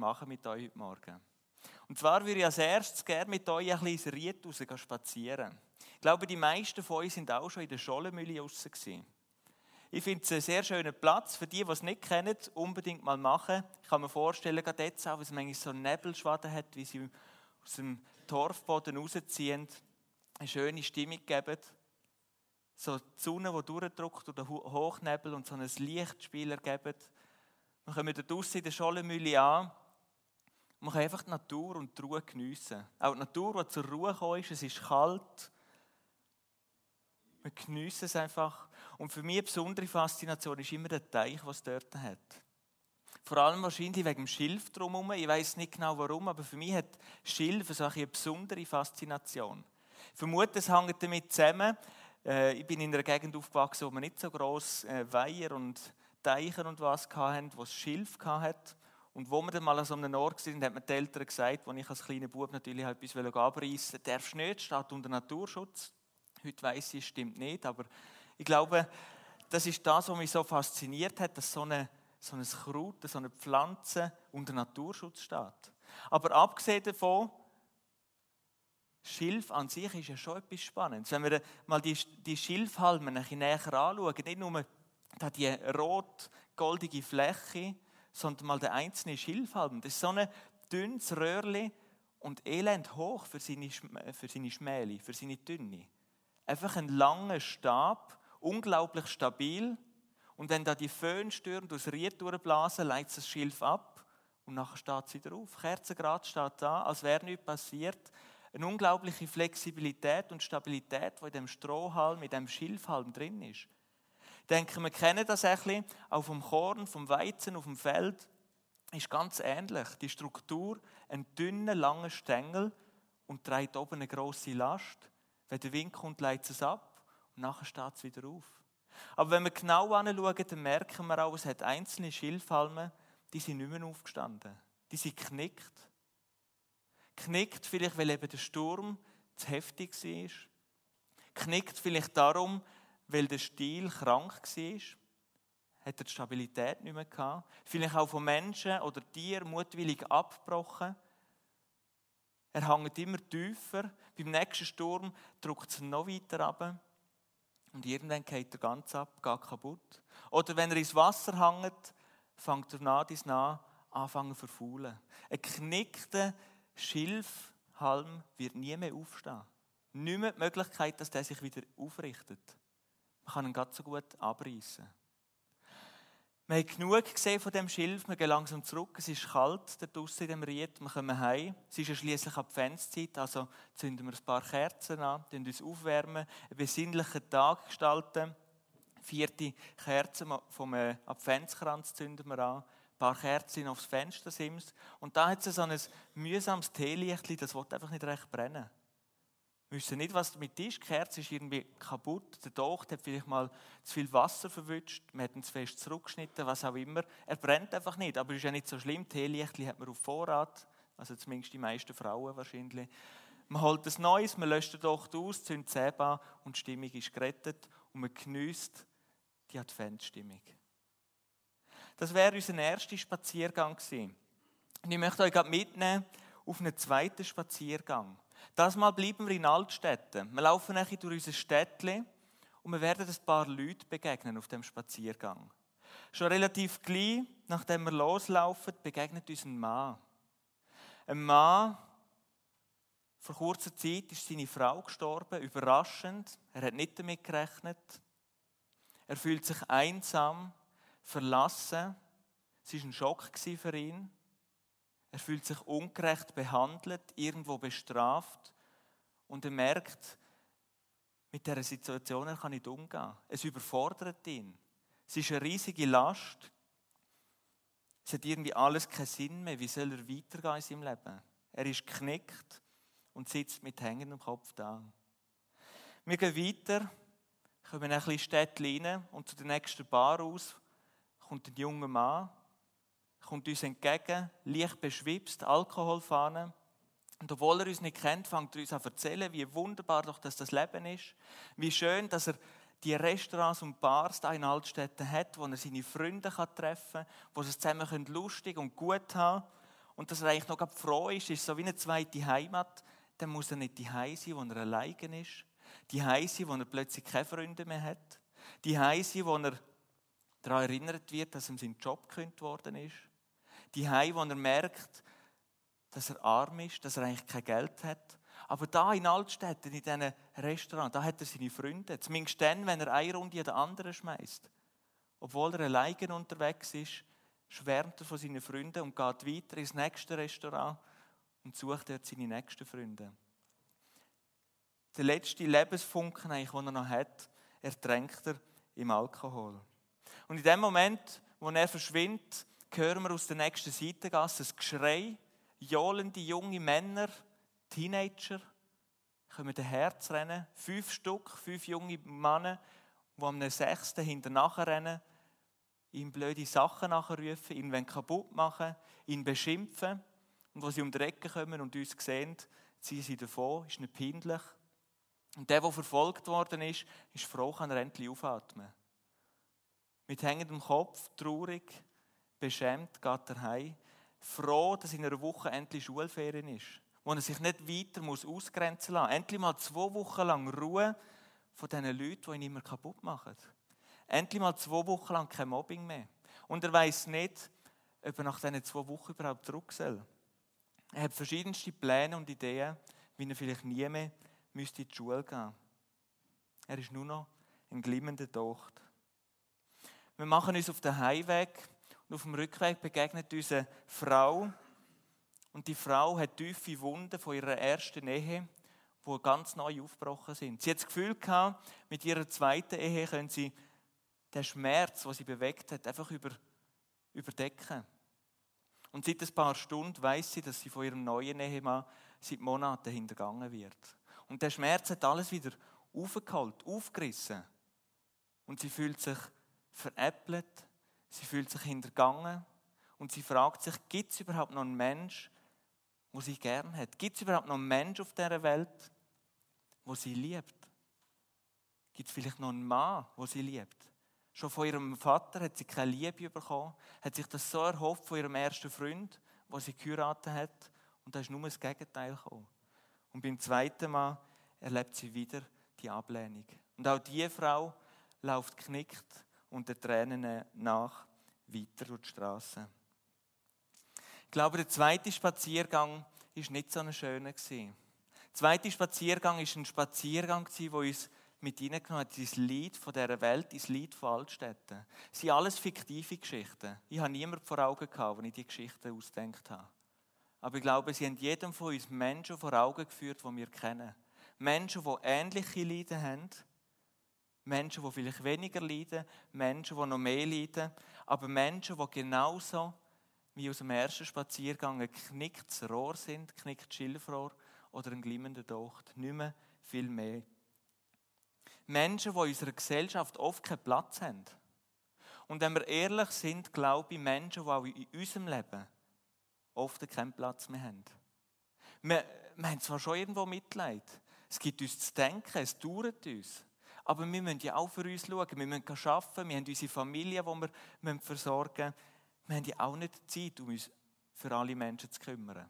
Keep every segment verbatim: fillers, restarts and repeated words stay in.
machen mit euch heute Morgen. Und zwar würde ich als erstes gerne mit euch ein bisschen ins Ried raus spazieren. Ich glaube, die meisten von euch sind auch schon in der Schollenmühle raus gewesen. Ich finde es einen sehr schönen Platz. Für die, die es nicht kennen, unbedingt mal machen. Ich kann mir vorstellen, gerade jetzt auch, weil es manchmal so einen Nebelschwaden hat, wie sie aus dem Torfboden rausziehen, eine schöne Stimmung geben. So die Sonne, die durchdrückt, oder Hochnebel und so ein Lichtspiel ergeben. Wir kommen da draussen in der Schollenmühle an. Man kann einfach die Natur und die Ruhe geniessen. Auch die Natur, die zur Ruhe gekommen ist, es ist kalt. Wir geniessen es einfach. Und für mich eine besondere Faszination ist immer der Teich, was es dort hat. Vor allem wahrscheinlich wegen dem Schilf drumherum. Ich weiss nicht genau warum, aber für mich hat Schilf so eine besondere Faszination. Ich vermute, es hängt damit zusammen. Ich bin in einer Gegend aufgewachsen, wo wir nicht so gross Weiher und Teiche und was hatten, wo es Schilf hatte. Und wo wir dann mal an so einem Ort waren, hat mir die Eltern gesagt, als ich als kleiner Bub natürlich etwas abreißen wollte, darfst du nicht, steht unter Naturschutz. Heute weiss ich, es stimmt nicht, aber ich glaube, das ist das, was mich so fasziniert hat, dass so eine, so ein Kraut, so eine Pflanze unter Naturschutz steht. Aber abgesehen davon, Schilf an sich ist ja schon etwas Spannendes. Wenn wir mal die, die Schilfhalme ein bisschen näher anschauen, nicht nur die rot-goldige Fläche, sondern mal der einzelne Schilfhalm. Das ist so ein dünnes Röhrchen und elend hoch für seine, für seine Schmähle, für seine Dünne. Einfach ein langer Stab, unglaublich stabil. Und wenn da die Föhnstürme durchs Ried durchblasen, leitet das Schilf ab und nachher steht es wieder auf. Kerzengrad steht da, als wäre nichts passiert. Eine unglaubliche Flexibilität und Stabilität, die in dem Strohhalm, in dem Schilfhalm drin ist. Ich denke, wir kennen das ein bisschen, auch vom Korn, vom Weizen auf dem Feld, ist ganz ähnlich. Die Struktur, ein dünner, langer Stängel und trägt oben eine grosse Last. Wenn der Wind kommt, leitet es ab und nachher steht es wieder auf. Aber wenn wir genau anschauen, dann merken wir auch, es hat einzelne Schilfhalme, die sind nicht mehr aufgestanden. Die sind geknickt. Geknickt vielleicht, weil eben der Sturm zu heftig war. Geknickt vielleicht darum, weil der Stiel krank war. Hat er die Stabilität nicht mehr gehabt. Vielleicht auch von Menschen oder Tieren mutwillig abgebrochen. Er hängt immer tiefer. Beim nächsten Sturm drückt es noch weiter runter. Und irgendwann geht er ganz ab, geht kaputt. Oder wenn er ins Wasser hängt, fängt er nah dies nah an zu verfaulen. Ein geknickter Schilfhalm wird nie mehr aufstehen. Nicht mehr die Möglichkeit, dass der sich wieder aufrichtet. Man kann ihn ganz so gut abreißen. Wir haben genug gesehen von dem Schilf, wir gehen langsam zurück. Es ist kalt da draussen in dem Ried, wir kommen heim. Es ist ja schliesslich Adventszeit, also zünden wir ein paar Kerzen an, uns aufwärmen, einen besinnlichen Tag gestalten. Vierte Kerze vom Adventskranz zünden wir an, ein paar Kerzen aufs Fenstersims. Und da hat es so ein mühsames Teelichtchen, das will einfach nicht recht brennen. Wir wissen nicht, was damit ist. Die Kerze ist irgendwie kaputt. Der Docht hat vielleicht mal zu viel Wasser verwünscht. Man hat ihn zu fest zurückgeschnitten, was auch immer. Er brennt einfach nicht, aber es ist ja nicht so schlimm. Teelichtchen hat man auf Vorrat. Also zumindest die meisten Frauen wahrscheinlich. Man holt ein neues, man löscht den Docht aus, zündet es an und die Stimmung ist gerettet. Und man geniesst die Adventsstimmung. Das wäre unser erster Spaziergang gewesen. Und ich möchte euch gerade mitnehmen auf einen zweiten Spaziergang. Das Mal bleiben wir in Altstätten. Wir laufen durch unser Städtchen und wir werden ein paar Leute begegnen auf dem Spaziergang. Schon relativ gleich, nachdem wir loslaufen, begegnet uns ein Mann. Ein Mann, vor kurzer Zeit ist seine Frau gestorben, überraschend. Er hat nicht damit gerechnet. Er fühlt sich einsam, verlassen. Es war ein Schock für ihn. Er fühlt sich ungerecht behandelt, irgendwo bestraft und er merkt, mit dieser Situation er kann nicht umgehen. Es überfordert ihn. Es ist eine riesige Last. Es hat irgendwie alles keinen Sinn mehr. Wie soll er weitergehen in seinem Leben? Er ist geknickt und sitzt mit hängendem Kopf da. Wir gehen weiter, kommen ein bisschen Städtchen rein und zu der nächsten Bar raus kommt ein junger Mann. Kommt uns entgegen, leicht beschwipst, Alkoholfahne. Und obwohl er uns nicht kennt, fängt er uns an zu erzählen, wie wunderbar doch das, das Leben ist. Wie schön, dass er die Restaurants und Bars da in Altstädten hat, wo er seine Freunde treffen kann, wo sie zusammen lustig und gut haben können. und dass er eigentlich noch froh ist, ist so wie eine zweite Heimat, dann muss er nicht die sein, wo er alleine ist. Die sein, wo er plötzlich keine Freunde mehr hat. Die sein, wo er daran erinnert wird, dass ihm sein Job gekündigt worden ist. Die wo er merkt, dass er arm ist, dass er eigentlich kein Geld hat. Aber da in Altstädten, in diesen Restaurants, da hat er seine Freunde. Zumindest dann, wenn er eine Runde an der anderen schmeißt. Obwohl er alleine unterwegs ist, schwärmt er von seinen Freunden und geht weiter ins nächste Restaurant und sucht dort seine nächsten Freunde. Der letzte Lebensfunken, den er noch hat, ertränkt er im Alkohol. Und in dem Moment, wo er verschwindet, hören wir aus der nächsten Seitengasse ein Geschrei. Johlende junge Männer, Teenager, kommen den Herz rennen. Fünf Stück, fünf junge Männer, die am sechsten hinterher rennen, ihm blöde Sachen nachrufen, ihn kaputt machen, ihn beschimpfen. Und als sie um die Ecke kommen und uns sehen, ziehen sie davon, ist nicht peinlich. Und der, der verfolgt worden ist, ist froh, kann er endlich aufatmen. Mit hängendem Kopf, traurig, beschämt, geht er heim. Froh, dass in einer Woche endlich Schulferien ist. Wo er sich nicht weiter muss ausgrenzen lassen muss. Endlich mal zwei Wochen lang Ruhe von diesen Leuten, die ihn immer kaputt machen. Endlich mal zwei Wochen lang kein Mobbing mehr. Und er weiss nicht, ob er nach diesen zwei Wochen überhaupt zurück soll. Er hat verschiedenste Pläne und Ideen, wie er vielleicht nie mehr müsste in die Schule gehen. Er ist nur noch ein glimmender Docht. Wir machen uns auf den Heimweg und auf dem Rückweg begegnet uns eine Frau. Und die Frau hat tiefe Wunden von ihrer ersten Ehe, die ganz neu aufgebrochen sind. Sie hat das Gefühl gehabt, mit ihrer zweiten Ehe können sie den Schmerz, den sie bewegt hat, einfach über, überdecken. Und seit ein paar Stunden weiss sie, dass sie von ihrem neuen Ehemann seit Monaten hintergangen wird. Und der Schmerz hat alles wieder aufgeholt, aufgerissen. Und sie fühlt sich veräppelt, sie fühlt sich hintergangen und sie fragt sich, gibt es überhaupt noch einen Mensch, den sie gern hat? Gibt es überhaupt noch einen Mensch auf dieser Welt, den sie liebt? Gibt es vielleicht noch einen Mann, den sie liebt? Schon von ihrem Vater hat sie keine Liebe bekommen, hat sich das so erhofft von ihrem ersten Freund, den sie geheiratet hat, und da ist nur das Gegenteil gekommen. Und beim zweiten Mal erlebt sie wieder die Ablehnung. Und auch diese Frau läuft knickt und der Tränen nach weiter durch die Straße. Ich glaube, der zweite Spaziergang war nicht so ein schöner. Der zweite Spaziergang war ein Spaziergang, der uns mit hineingenommen hat, ins Lied von dieser Welt, ins Lied von Altstädten. Es sind alles fiktive Geschichten. Ich habe niemanden vor Augen gehabt, als ich diese Geschichten ausgedacht habe. Aber ich glaube, sie haben jedem von uns Menschen vor Augen geführt, die wir kennen. Menschen, die ähnliche Leiden haben. Menschen, die vielleicht weniger leiden. Menschen, die noch mehr leiden. Aber Menschen, die genauso wie aus dem ersten Spaziergang ein geknicktes Rohr sind, ein geknicktes Schilfrohr oder ein glimmender Docht. Nicht mehr, viel mehr. Menschen, die in unserer Gesellschaft oft keinen Platz haben. Und wenn wir ehrlich sind, glaube ich, Menschen, die auch in unserem Leben oft keinen Platz mehr haben. Wir, wir haben zwar schon irgendwo Mitleid. Es gibt uns zu denken, es dauert uns. Aber wir müssen ja auch für uns schauen. Wir müssen arbeiten, wir haben unsere Familie, die wir versorgen müssen. Wir haben ja auch nicht Zeit, um uns für alle Menschen zu kümmern.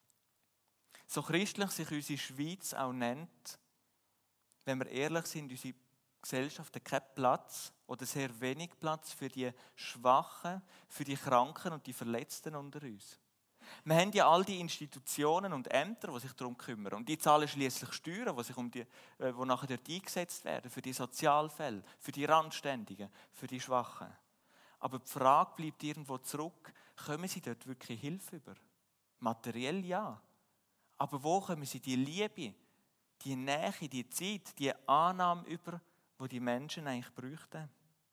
So christlich sich unsere Schweiz auch nennt, wenn wir ehrlich sind, unsere Gesellschaft hat keinen Platz oder sehr wenig Platz für die Schwachen, für die Kranken und die Verletzten unter uns. Wir haben ja all die Institutionen und Ämter, die sich darum kümmern. Und die zahlen schließlich Steuern, die, sich um die, die nachher dort eingesetzt werden, für die Sozialfälle, für die Randständigen, für die Schwachen. Aber die Frage bleibt irgendwo zurück, kommen sie dort wirklich Hilfe über? Materiell ja. Aber wo kommen sie die Liebe, die Nähe, die Zeit, die Annahme über, die die Menschen eigentlich bräuchten?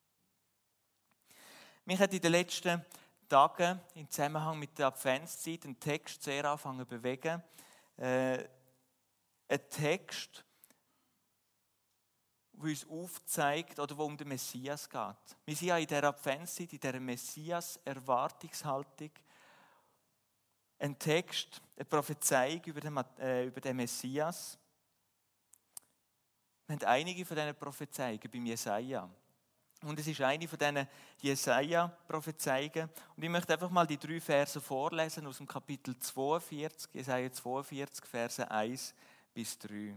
Mich hat in den letzten Tagen im Zusammenhang mit der Adventszeit einen Text sehr angefangen zu bewegen. Äh, ein Text, der uns aufzeigt, oder wo um den Messias geht. Wir sind ja in dieser Adventszeit, in dieser Messias-Erwartungshaltung. Ein Text, eine Prophezeiung über den, äh, über den Messias. Wir haben einige von diesen Prophezeiungen beim Jesaja. Und es ist eine von diesen Jesaja-Prophezeiungen. Und ich möchte einfach mal die drei Verse vorlesen aus dem Kapitel zweiundvierzig, Jesaja zweiundvierzig, Verse eins bis drei.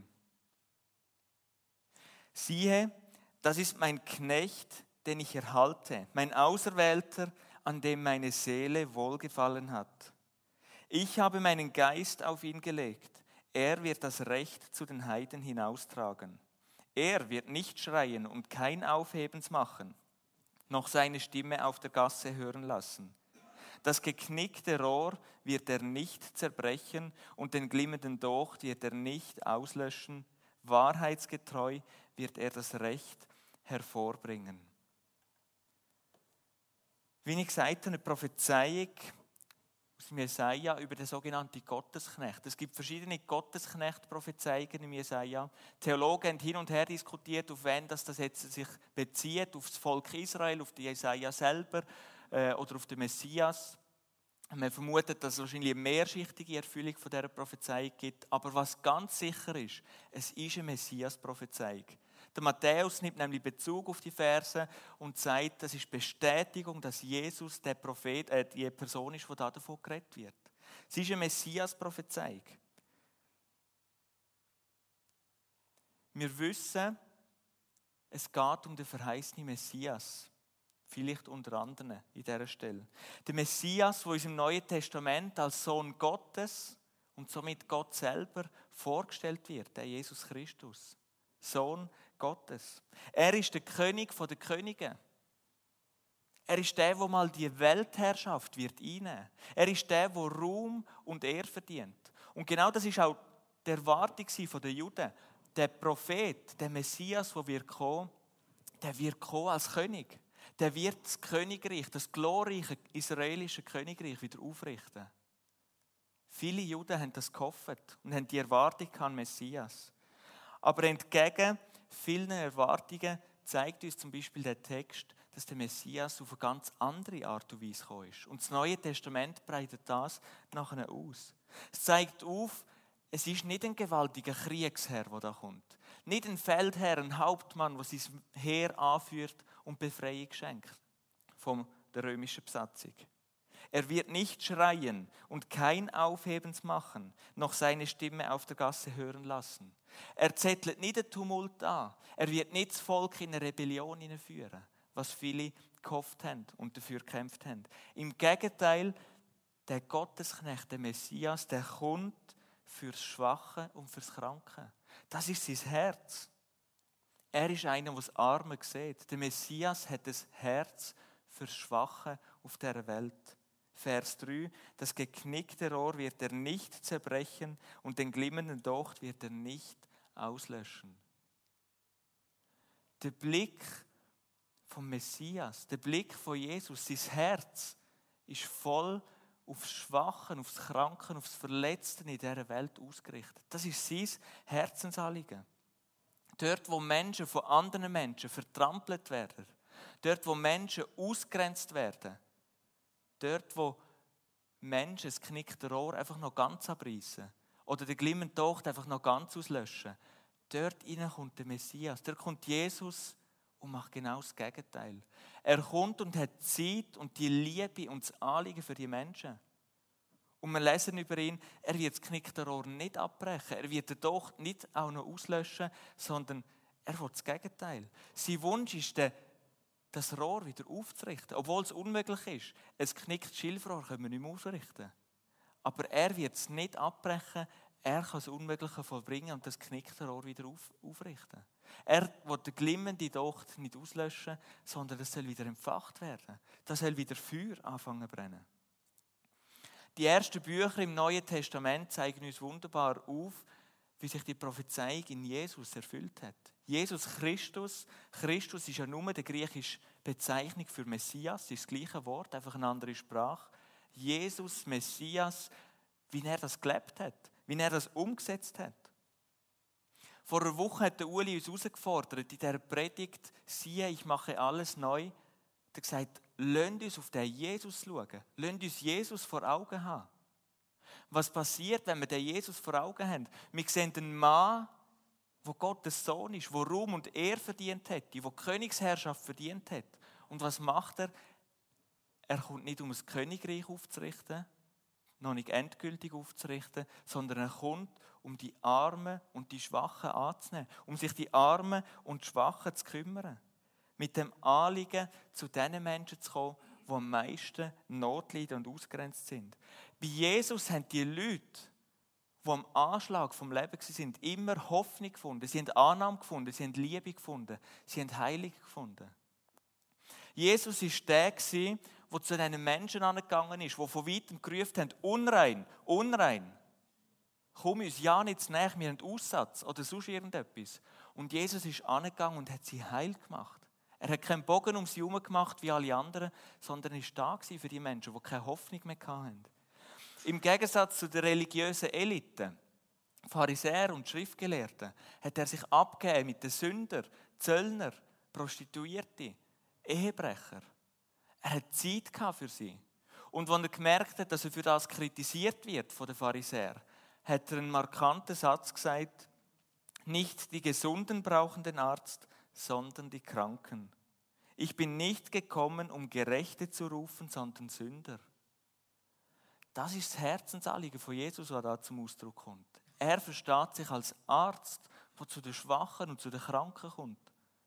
Siehe, das ist mein Knecht, den ich erhalte, mein Auserwählter, an dem meine Seele wohlgefallen hat. Ich habe meinen Geist auf ihn gelegt. Er wird das Recht zu den Heiden hinaustragen. Er wird nicht schreien und kein Aufhebens machen, noch seine Stimme auf der Gasse hören lassen. Das geknickte Rohr wird er nicht zerbrechen und den glimmenden Docht wird er nicht auslöschen. Wahrheitsgetreu wird er das Recht hervorbringen. Wie ich gesagt habe, eine Prophezeiung aus dem Jesaja über den sogenannten Gottesknecht. Es gibt verschiedene Gottesknecht-Prophezeiungen im Jesaja. Theologen haben hin und her diskutiert, auf wen das, das jetzt sich bezieht, auf das Volk Israel, auf den Jesaja selber äh, oder auf den Messias. Man vermutet, dass es wahrscheinlich eine mehrschichtige Erfüllung von dieser Prophezeiung gibt. Aber was ganz sicher ist, es ist eine Messias-Prophezeiung. Der Matthäus nimmt nämlich Bezug auf die Verse und sagt, das ist Bestätigung, dass Jesus der Prophet, äh, die Person ist, die davon geredet wird. Es ist eine Messias-Prophezeiung. Wir wissen, es geht um den verheißenen Messias. Vielleicht unter anderem in dieser Stelle. Der Messias, der uns im Neuen Testament als Sohn Gottes und somit Gott selber vorgestellt wird, der Jesus Christus. Sohn Gottes. Er ist der König der Könige. Er ist der, der mal die Weltherrschaft wird einnehmen. Er ist der, der Ruhm und Ehre verdient. Und genau das ist auch die Erwartung der Juden. Der Prophet, der Messias, der wird kommen, der wird kommen als König. Der wird das Königreich, das glorreiche israelische Königreich wieder aufrichten. Viele Juden haben das gehofft und haben die Erwartung an Messias. Aber entgegen vielen Erwartungen zeigt uns zum Beispiel der Text, dass der Messias auf eine ganz andere Art und Weise gekommen ist. Und das Neue Testament breitet das nachher aus. Es zeigt auf, es ist nicht ein gewaltiger Kriegsherr, der da kommt. Nicht ein Feldherr, ein Hauptmann, der sein Heer anführt und Befreiung schenkt von der römischen Besatzung. Er wird nicht schreien und kein Aufhebens machen, noch seine Stimme auf der Gasse hören lassen. Er zettelt nicht den Tumult an. Er wird nicht das Volk in eine Rebellion hineinführen, was viele gehofft haben und dafür gekämpft haben. Im Gegenteil, der Gottesknecht, der Messias, der kommt fürs Schwache und fürs Kranke. Das ist sein Herz. Er ist einer, der das Arme sieht. Der Messias hat das Herz fürs Schwache auf dieser Welt. Vers drei, das geknickte Rohr wird er nicht zerbrechen und den glimmenden Docht wird er nicht auslöschen. Der Blick vom Messias, der Blick von Jesus, sein Herz ist voll aufs Schwachen, aufs Kranken, aufs Verletzte in dieser Welt ausgerichtet. Das ist sein Herzensanliegen. Dort, wo Menschen von anderen Menschen vertrampelt werden, dort, wo Menschen ausgrenzt werden, dort, wo Menschen das knickte Rohr einfach noch ganz abreißen oder den glimmenden Docht einfach noch ganz auslöschen, dort hinein kommt der Messias, dort kommt Jesus und macht genau das Gegenteil. Er kommt und hat Zeit und die Liebe und das Anliegen für die Menschen. Und wir lesen über ihn, er wird das knickte Rohr nicht abbrechen, er wird den Docht nicht auch noch auslöschen, sondern er will das Gegenteil. Sein Wunsch ist, das Rohr wieder aufzurichten, obwohl es unmöglich ist. Ein knicktes Schilfrohr können wir nicht mehr aufrichten. Aber er wird es nicht abbrechen, er kann das Unmögliche vollbringen und das knickte Rohr wieder auf, aufrichten. Er will den glimmenden Docht nicht auslöschen, sondern es soll wieder entfacht werden. Das soll wieder Feuer anfangen zu brennen. Die ersten Bücher im Neuen Testament zeigen uns wunderbar auf, wie sich die Prophezeiung in Jesus erfüllt hat. Jesus Christus, Christus ist ja nur die griechische Bezeichnung für Messias, das ist das gleiche Wort, einfach eine andere Sprache. Jesus, Messias, wie er das gelebt hat, wie er das umgesetzt hat. Vor einer Woche hat der Uli uns herausgefordert, in dieser Predigt, siehe, ich mache alles neu. Er hat gesagt, lasst uns auf den Jesus schauen, lasst uns Jesus vor Augen haben. Was passiert, wenn wir den Jesus vor Augen haben? Wir sehen einen Mann, wo Gottes Sohn ist, wo Ruhm und Ehre verdient hätte, wo Königsherrschaft verdient hat. Und was macht er? Er kommt nicht, um das Königreich aufzurichten, noch nicht endgültig aufzurichten, sondern er kommt, um die Armen und die Schwachen anzunehmen, um sich die Armen und Schwachen zu kümmern. Mit dem Anliegen, zu den Menschen zu kommen, die am meisten Not leiden und ausgrenzt sind. Bei Jesus haben die Leute, die am Anschlag vom Leben waren, immer Hoffnung gefunden. Sie haben Annahme gefunden, sie haben Liebe gefunden, sie haben Heilung gefunden. Jesus war der, der zu diesen Menschen angegangen ist, die von weitem gerufen haben, unrein, unrein. Komm uns ja nicht zu nahe, wir haben Aussatz oder sonst irgendetwas. Und Jesus ist angegangen und hat sie heil gemacht. Er hat keinen Bogen um sie herum gemacht wie alle anderen, sondern er war da für die Menschen, die keine Hoffnung mehr hatten. Im Gegensatz zu der religiösen Elite, Pharisäer und Schriftgelehrten, hat er sich abgegeben mit den Sündern, Zöllner, Prostituierte, Ehebrecher. Er hat Zeit für sie. Und als er gemerkt hat, dass er für das kritisiert wird von den Pharisäern, hat er einen markanten Satz gesagt: Nicht die Gesunden brauchen den Arzt, sondern die Kranken. Ich bin nicht gekommen, um Gerechte zu rufen, sondern Sünder. Das ist das Herzensanliegen von Jesus, was da zum Ausdruck kommt. Er versteht sich als Arzt, der zu den Schwachen und zu den Kranken kommt.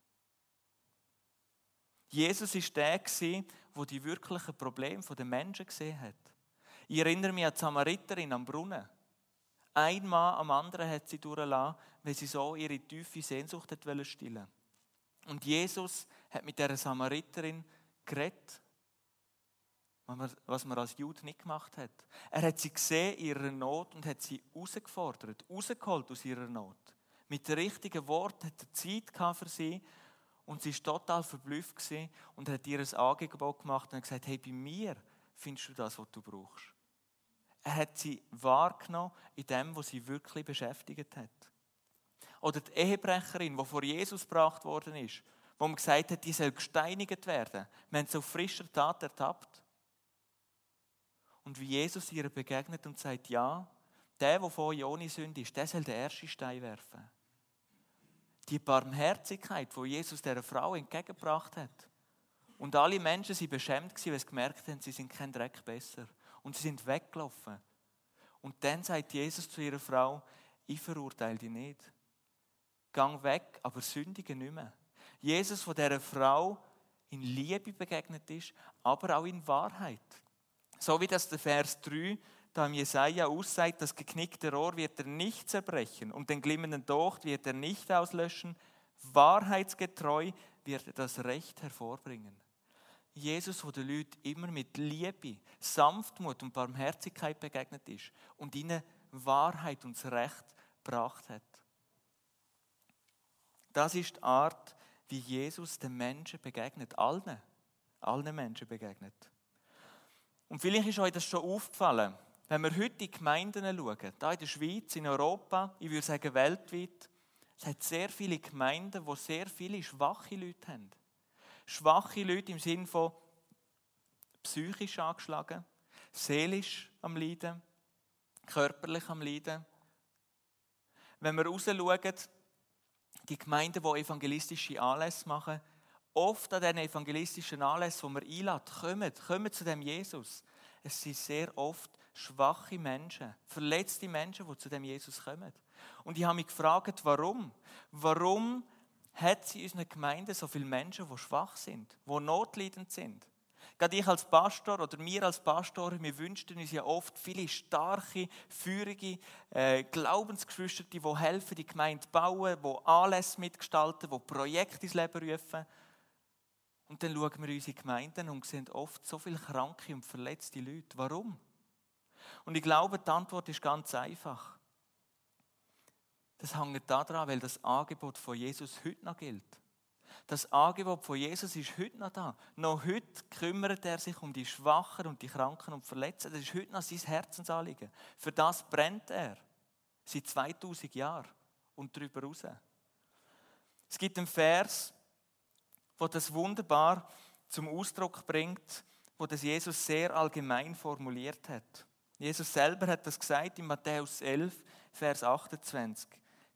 Jesus war der, der die wirklichen Probleme der Menschen gesehen hat. Ich erinnere mich an die Samariterin am Brunnen. Ein Mann am anderen hat sie durchgelassen, weil sie so ihre tiefe Sehnsucht stillen wollte. Und Jesus hat mit dieser Samariterin geredet, was man als Jude nicht gemacht hat. Er hat sie gesehen, ihre Not, und hat sie herausgefordert, rausgeholt aus ihrer Not. Mit den richtigen Worten hat er Zeit für sie und sie war total verblüfft und hat ihr ein Angebot gemacht und hat gesagt, hey, bei mir findest du das, was du brauchst. Er hat sie wahrgenommen in dem, was sie wirklich beschäftigt hat. Oder die Ehebrecherin, die vor Jesus gebracht worden ist, wo man gesagt hat, die soll gesteinigt werden. Wir haben sie auf frischer Tat ertappt. Und wie Jesus ihr begegnet und sagt, ja, der, der von euch ohne Sünde ist, der soll den ersten Stein werfen. Die Barmherzigkeit, die Jesus dieser Frau entgegengebracht hat. Und alle Menschen waren beschämt, weil sie gemerkt haben, sie sind kein Dreck besser. Und sie sind weggelaufen. Und dann sagt Jesus zu ihrer Frau, ich verurteile dich nicht. Gang weg, aber sündige nicht mehr. Jesus, der dieser Frau in Liebe begegnet ist, aber auch in Wahrheit. So wie das der Vers drei da im Jesaja aussagt, das geknickte Rohr wird er nicht zerbrechen und den glimmenden Docht wird er nicht auslöschen. Wahrheitsgetreu wird er das Recht hervorbringen. Jesus, der den Leuten immer mit Liebe, Sanftmut und Barmherzigkeit begegnet ist und ihnen Wahrheit und das Recht gebracht hat. Das ist die Art, wie Jesus den Menschen begegnet. Allen. Allen Menschen begegnet. Und vielleicht ist euch das schon aufgefallen, wenn wir heute in die Gemeinden schauen, hier in der Schweiz, in Europa, ich würde sagen weltweit, es hat sehr viele Gemeinden, die sehr viele schwache Leute haben. Schwache Leute im Sinne von psychisch angeschlagen, seelisch am Leiden, körperlich am Leiden. Wenn wir rausschauen, die Gemeinden, die evangelistische Anlässe machen, oft an diesen evangelistischen Anlässen, die wir einladen, kommen, kommen zu dem Jesus. Es sind sehr oft schwache Menschen, verletzte Menschen, die zu dem Jesus kommen. Und ich habe mich gefragt, warum? Warum hat es in unseren Gemeinden so viele Menschen, die schwach sind, die notleidend sind? Gerade ich als Pastor oder wir als Pastoren, wir wünschten uns ja oft viele starke, feurige äh, Glaubensgeschwister, die helfen, die Gemeinde zu bauen, die Anlässe mitgestalten, die Projekte ins Leben rufen. Und dann schauen wir unsere Gemeinden und sehen oft so viele kranke und verletzte Leute. Warum? Und ich glaube, die Antwort ist ganz einfach. Das hängt daran, weil das Angebot von Jesus heute noch gilt. Das Angebot von Jesus ist heute noch da. Noch heute kümmert er sich um die Schwachen und die Kranken und Verletzten. Das ist heute noch sein Herzensanliegen. Für das brennt er. Seit zweitausend Jahren und darüber hinaus. Es gibt einen Vers, der das wunderbar zum Ausdruck bringt, wo das Jesus sehr allgemein formuliert hat. Jesus selber hat das gesagt in Matthäus elf, Vers achtundzwanzig.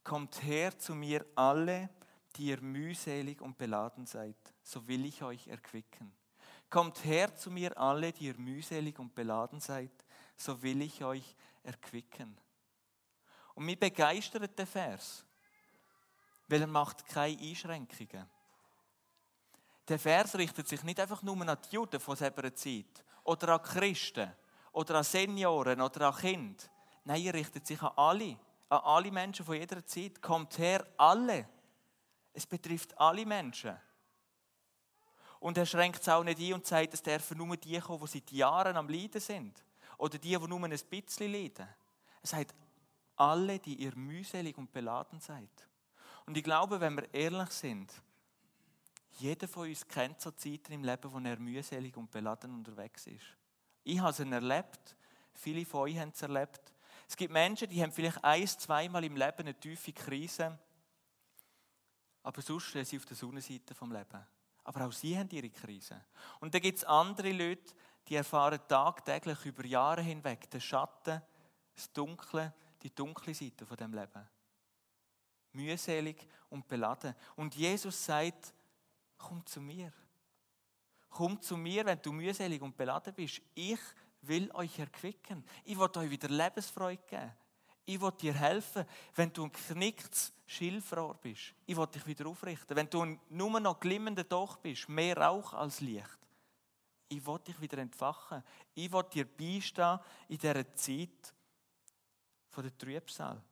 Kommt her zu mir alle, die ihr mühselig und beladen seid, so will ich euch erquicken. Kommt her zu mir alle, die ihr mühselig und beladen seid, so will ich euch erquicken. Und mich begeistert der Vers, weil er macht keine Einschränkungen. Der Vers richtet sich nicht einfach nur an die Juden von selber Zeit oder an Christen oder an Senioren oder an Kinder. Nein, er richtet sich an alle, an alle Menschen von jeder Zeit. Kommt her, alle. Es betrifft alle Menschen. Und er schränkt es auch nicht ein und sagt, es dürfen nur die kommen, die seit Jahren am Leiden sind. Oder die, die nur ein bisschen leiden. Er sagt, alle, die ihr mühselig und beladen seid. Und ich glaube, wenn wir ehrlich sind, jeder von uns kennt so Zeiten im Leben, wo er mühselig und beladen unterwegs ist. Ich habe es erlebt, viele von euch haben es erlebt. Es gibt Menschen, die haben vielleicht ein-, zweimal im Leben eine tiefe Krise, aber sonst stehen sie auf der Sonnenseite vom Leben. Aber auch sie haben ihre Krise. Und dann gibt es andere Leute, die erfahren tagtäglich über Jahre hinweg den Schatten, das Dunkle, die dunkle Seite von dem Leben. Mühselig und beladen. Und Jesus sagt, komm zu mir. Komm zu mir, wenn du mühselig und beladen bist. Ich will euch erquicken. Ich will euch wieder Lebensfreude geben. Ich will dir helfen, wenn du ein geknicktes Schilfrohr bist. Ich will dich wieder aufrichten. Wenn du nur noch glimmender Doch bist, mehr Rauch als Licht. Ich will dich wieder entfachen. Ich will dir beistehen in dieser Zeit von der Trübsal.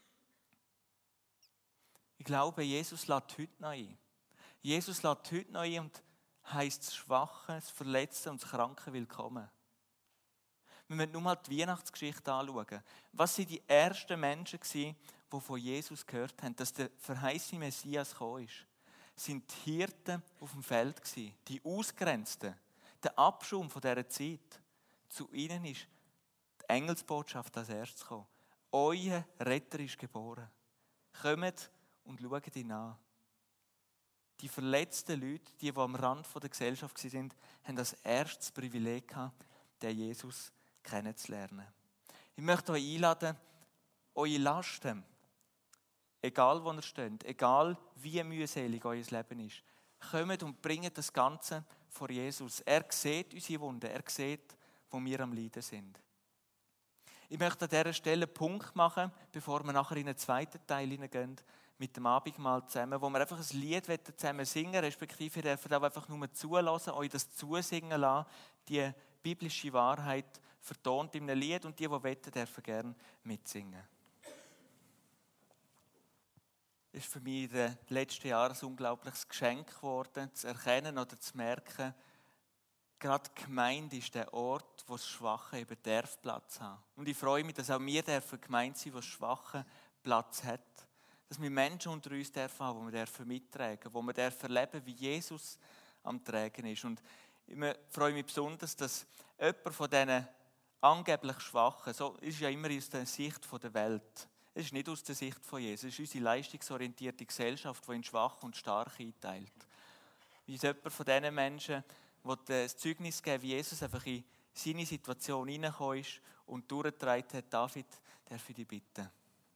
Ich glaube, Jesus lädt heute noch ein. Jesus lädt heute noch ein und heisst das Schwache, das Verletzte und das Kranke willkommen. Wir müssen nur mal die Weihnachtsgeschichte anschauen. Was waren die ersten Menschen, die von Jesus gehört haben, dass der verheißene Messias gekommen ist? Es waren die Hirten auf dem Feld, die Ausgrenzten, der Abschaum von dieser Zeit. Zu ihnen ist die Engelsbotschaft als erstes gekommen. Euer Retter ist geboren. Kommt und schaut ihn an. Die verletzten Leute, die, die am Rand der Gesellschaft waren, haben als erstes Privileg gehabt, den Jesus kennenzulernen. Ich möchte euch einladen, eure Lasten, egal wo ihr steht, egal wie mühselig euer Leben ist, kommt und bringt das Ganze vor Jesus. Er sieht unsere Wunden, er sieht, wo wir am Leiden sind. Ich möchte an dieser Stelle einen Punkt machen, bevor wir nachher in den zweiten Teil hineingehen, mit dem Abendmahl zusammen, wo wir einfach ein Lied zusammen singen, respektive ihr dürft auch einfach nur zulassen, euch das zusingen lassen, die biblische Wahrheit vertont in einem Lied, und die, die wollen, dürfen gerne mitsingen. Es ist für mich in den letzten Jahren ein unglaubliches Geschenk geworden, zu erkennen oder zu merken, gerade die Gemeinde ist der Ort, wo das Schwache eben darf Platz haben. Und ich freue mich, dass auch wir dürfen Gemeinde sein, wo das Schwache Platz hat. Dass wir Menschen unter uns dürfen haben, die wir dürfen mittragen, wo wir dürfen erleben, wie Jesus am Tragen ist. Und ich freue mich besonders, dass jemand von diesen angeblich Schwachen, so ist ja immer aus der Sicht der Welt, es ist nicht aus der Sicht von Jesus, es ist unsere leistungsorientierte Gesellschaft, die in schwach und stark einteilt. Wie ist jemand von diesen Menschen, die das Zeugnis geben, wie Jesus einfach in seine Situation hineingekommen ist und durchgetragen hat. David, darf ich dich bitten.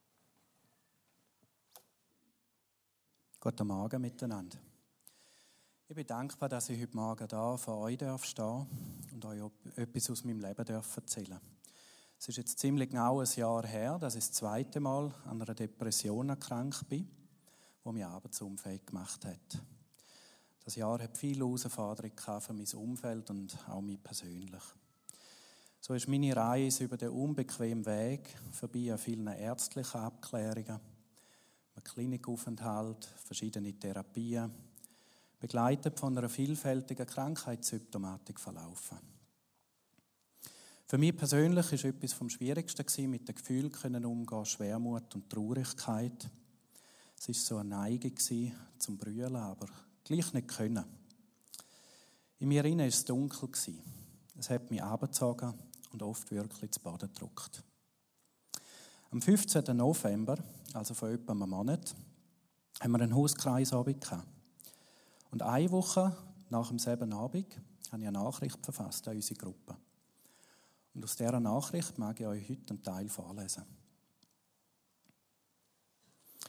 Guten Morgen miteinander. Ich bin dankbar, dass ich heute Morgen da vor euch stehen darf und euch etwas aus meinem Leben erzählen darf. Es ist jetzt ziemlich genau ein Jahr her, dass ich das zweite Mal an einer Depression erkrankt bin, die mich arbeitsunfähig gemacht hat. Das Jahr hat viele Herausforderungen für mein Umfeld und auch mich persönlich. So ist meine Reise über den unbequemen Weg vorbei an vielen ärztlichen Abklärungen, einem Klinikaufenthalt, verschiedene Therapien, begleitet von einer vielfältigen Krankheitssymptomatik verlaufen. Für mich persönlich war etwas vom Schwierigsten, mit den Gefühlen umzugehen, Schwermut und Traurigkeit. Es war so eine Neigung zum Brüllen, aber gleich nicht können. In mir innen war es dunkel. Es hat mich runtergezogen und oft wirklich zu Boden gedrückt. Am fünfzehnten November, also vor etwa einem Monat, haben wir einen Hauskreisabend gehabt. Und eine Woche nach demselben Abend habe ich eine Nachricht verfasst an unsere Gruppe. Und aus dieser Nachricht mag ich euch heute einen Teil vorlesen.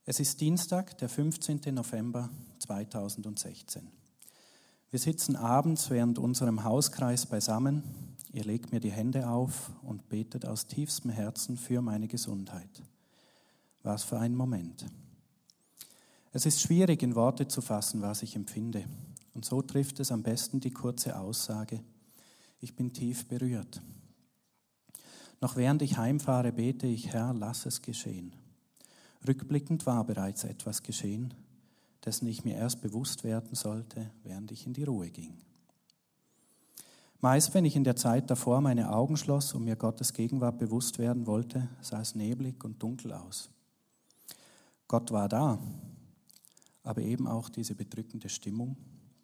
Es ist Dienstag, der fünfzehnten November zweitausendsechzehn. Wir sitzen abends während unserem Hauskreis beisammen. Ihr legt mir die Hände auf und betet aus tiefstem Herzen für meine Gesundheit. Was für ein Moment. Es ist schwierig, in Worte zu fassen, was ich empfinde. Und so trifft es am besten die kurze Aussage: Ich bin tief berührt. Noch während ich heimfahre, bete ich: Herr, lass es geschehen. Rückblickend war bereits etwas geschehen, dessen ich mir erst bewusst werden sollte, während ich in die Ruhe ging. Meist, wenn ich in der Zeit davor meine Augen schloss und mir Gottes Gegenwart bewusst werden wollte, sah es neblig und dunkel aus. Gott war da, aber eben auch diese bedrückende Stimmung.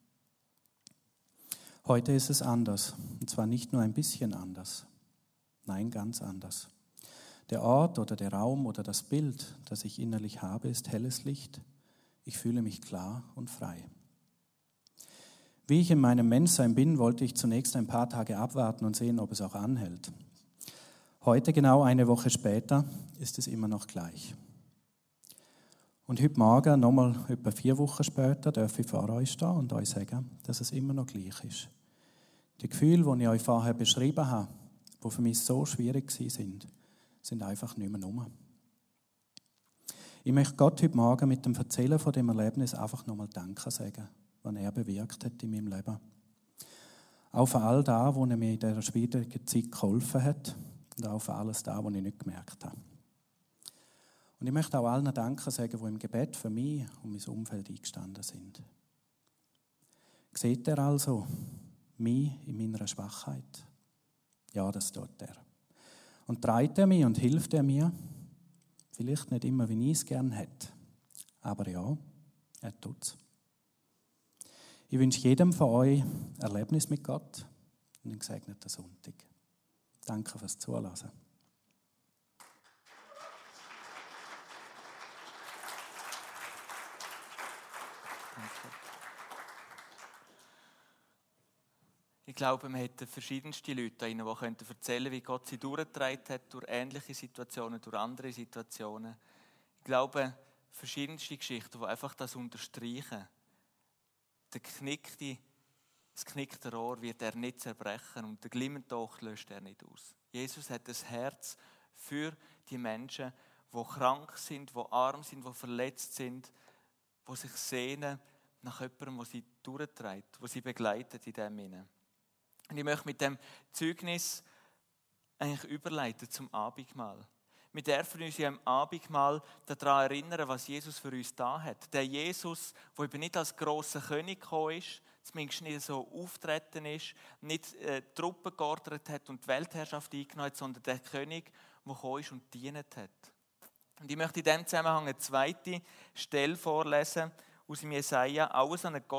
Heute ist es anders, und zwar nicht nur ein bisschen anders, nein, ganz anders. Der Ort oder der Raum oder das Bild, das ich innerlich habe, ist helles Licht. Ich fühle mich klar und frei. Wie ich in meinem Menschsein bin, wollte ich zunächst ein paar Tage abwarten und sehen, ob es auch anhält. Heute, genau eine Woche später, ist es immer noch gleich. Und heute Morgen, nochmal etwa vier Wochen später, darf ich vor euch stehen und euch sagen, dass es immer noch gleich ist. Die Gefühle, die ich euch vorher beschrieben habe, die für mich so schwierig sind, sind einfach nicht mehr rum. Ich möchte Gott heute Morgen mit dem Erzählen von dem Erlebnis einfach nochmal Danke sagen, was er bewirkt hat in meinem Leben. Auch für all das, wo er mir in dieser schwierigen Zeit geholfen hat und auch für alles das, was ich nicht gemerkt habe. Und ich möchte auch allen Danke sagen, die im Gebet für mich und mein Umfeld eingestanden sind. Seht ihr also mich in meiner Schwachheit? Ja, das tut er. Und treibt er mich und hilft er mir? Vielleicht nicht immer, wie ich es gerne hätte. Aber ja, er tut es. Ich wünsche jedem von euch ein Erlebnis mit Gott und einen gesegneten Sonntag. Danke fürs Zuhören. Ich glaube, man hätte verschiedenste Leute da drin, die erzählen können, wie Gott sie durchgetragen hat, durch ähnliche Situationen, durch andere Situationen. Ich glaube, verschiedenste Geschichten, die einfach das unterstreichen. Der knickte, das knickte Rohr wird er nicht zerbrechen und der glimmende Docht löscht er nicht aus. Jesus hat das Herz für die Menschen, die krank sind, die arm sind, die verletzt sind, die sich sehnen nach jemandem, der sie durchträgt, der sie begleitet in dem Sinne. Und ich möchte mit dem Zeugnis eigentlich überleiten zum Abendmahl. Wir dürfen uns ja am Abendmahl daran erinnern, was Jesus für uns da hat. Der Jesus, der eben nicht als grosser König gekommen ist, zumindest nicht so auftreten ist, nicht äh, Truppen geordert hat und die Weltherrschaft eingenommen hat, sondern der König, der gekommen ist und gedient hat. Und ich möchte in diesem Zusammenhang eine zweite Stelle vorlesen aus dem Jesaja, auch so eine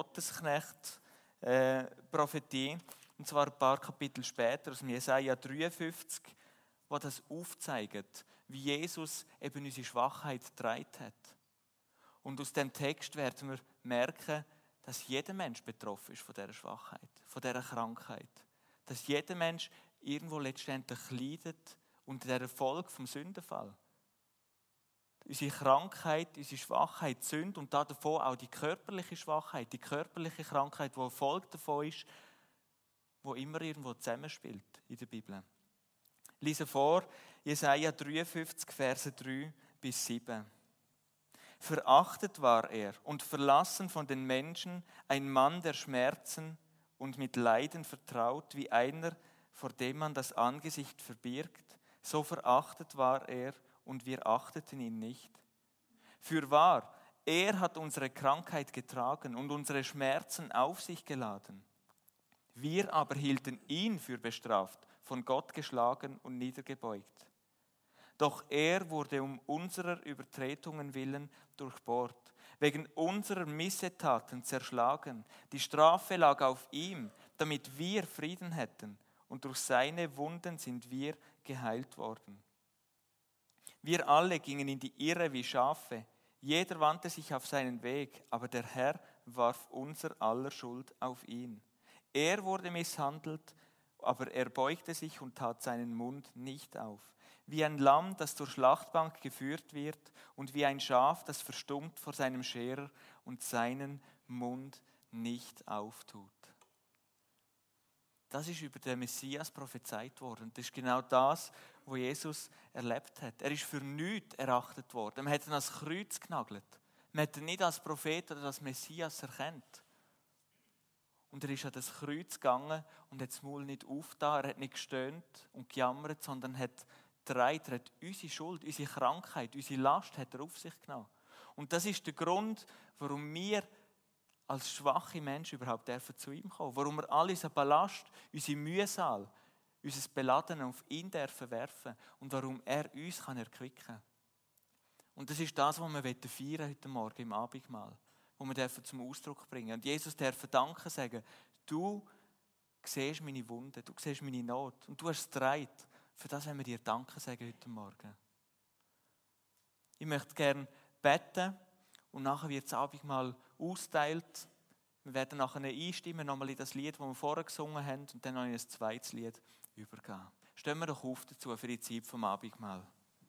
Gottesknecht-Prophetie. Äh, Und zwar ein paar Kapitel später, aus dem Jesaja dreiundfünfzig, wo das aufzeigt, wie Jesus eben unsere Schwachheit getragen hat. Und aus dem Text werden wir merken, dass jeder Mensch betroffen ist von dieser Schwachheit, von dieser Krankheit. Dass jeder Mensch irgendwo letztendlich leidet unter der Folge vom Sündenfall. Unsere Krankheit, unsere Schwachheit, Sünde und davon auch die körperliche Schwachheit, die körperliche Krankheit, die eine Folge davon ist, wo immer irgendwo zusammenspielt in der Bibel. Ich lese vor, Jesaja dreiundfünfzig, Verse drei bis sieben. Verachtet war er und verlassen von den Menschen, ein Mann der Schmerzen und mit Leiden vertraut, wie einer, vor dem man das Angesicht verbirgt. So verachtet war er und wir achteten ihn nicht. Fürwahr, er hat unsere Krankheit getragen und unsere Schmerzen auf sich geladen. Wir aber hielten ihn für bestraft, von Gott geschlagen und niedergebeugt. Doch er wurde um unserer Übertretungen willen durchbohrt, wegen unserer Missetaten zerschlagen. Die Strafe lag auf ihm, damit wir Frieden hätten, und durch seine Wunden sind wir geheilt worden. Wir alle gingen in die Irre wie Schafe, jeder wandte sich auf seinen Weg, aber der Herr warf unser aller Schuld auf ihn. Er wurde misshandelt, aber er beugte sich und tat seinen Mund nicht auf. wie ein Lamm, das zur Schlachtbank geführt wird und wie ein Schaf, das verstummt vor seinem Scherer und seinen Mund nicht auftut. Das ist über den Messias prophezeit worden. Und das ist genau das, was Jesus erlebt hat. Er ist für nichts erachtet worden. Man hat ihn als Kreuz genagelt. Man hat ihn nicht als Prophet oder als Messias erkannt. Und er ist an das Kreuz gegangen und hat das Maul nicht aufgetan. Er hat nicht gestöhnt und gejammert, sondern hat getragen. Er hat unsere Schuld, unsere Krankheit, unsere Last hat er auf sich genommen. Und das ist der Grund, warum wir als schwache Menschen überhaupt dürfen zu ihm kommen. Warum wir all unseren Ballast, unsere Mühsal, unser Beladen auf ihn dürfen werfen und warum er uns kann erquicken kann. Und das ist das, was wir feiern heute Morgen im Abendmahl, wo wir dürfen zum Ausdruck bringen. Und Jesus darf Danke sagen, du siehst meine Wunden, du siehst meine Not und du hast es getragen. Für das wollen wir dir Danke sagen heute Morgen. Ich möchte gerne beten. Und nachher wird das Abendmahl austeilt. Wir werden nachher einstimmen, nochmal in das Lied, das wir vorher gesungen haben, und dann noch in ein zweites Lied übergehen. Stehen wir doch auf dazu für die Zeit vom Abendmahl.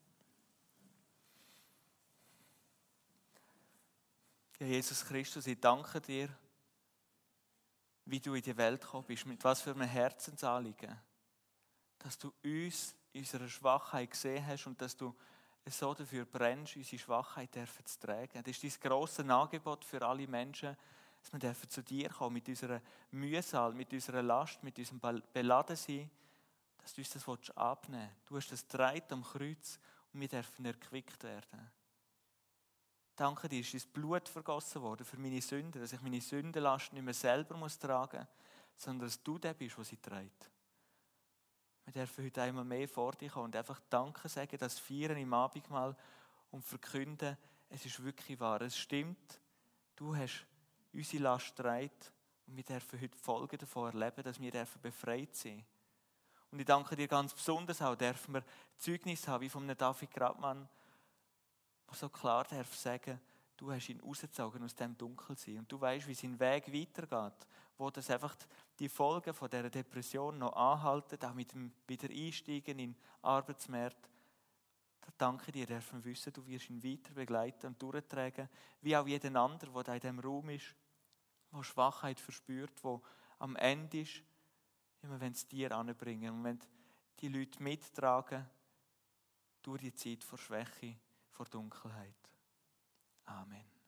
Ja, Jesus Christus, ich danke dir, wie du in die Welt gekommen bist, mit was für einem Herzensanliegen, dass du uns in unserer Schwachheit gesehen hast und dass du so dafür brennst, unsere Schwachheit zu tragen. Das ist dein grosses Angebot für alle Menschen, dass wir zu dir kommen mit unserer Mühsal, mit unserer Last, mit unserem Beladensein, dass du uns das abnehmen willst. Du hast das getragen am Kreuz und wir dürfen erquickt werden. Danke dir, ist dein Blut vergossen worden für meine Sünden, dass ich meine Sündenlast nicht mehr selber muss tragen muss, sondern dass du der bist, der sie trägt. Wir dürfen heute einmal mehr vor dich kommen und einfach Danke sagen, das Feiern im Abendmahl und verkünden, es ist wirklich wahr, es stimmt, du hast unsere Last getragen und wir dürfen heute Folgen davon erleben, dass wir befreit sein. Und ich danke dir ganz besonders auch, dürfen wir Zeugnis haben, wie von einem David Grabmann, der so klar darf sagen, du hast ihn rausgezogen aus dem Dunkelsein und du weißt, wie sein Weg weitergeht, wo das einfach die Folgen von dieser Depression noch anhalten, auch mit dem Wiedereinsteigen in den Arbeitsmarkt. Da danke dir, dürfen wir wissen, du wirst ihn weiter begleiten und durchtragen, wie auch jeden anderen, der da in diesem Raum ist, der Schwachheit verspürt, der am Ende ist, wir wollen es dir anbringen und wenn die Leute mittragen durch die Zeit vor Schwäche, vor Dunkelheit. Amen.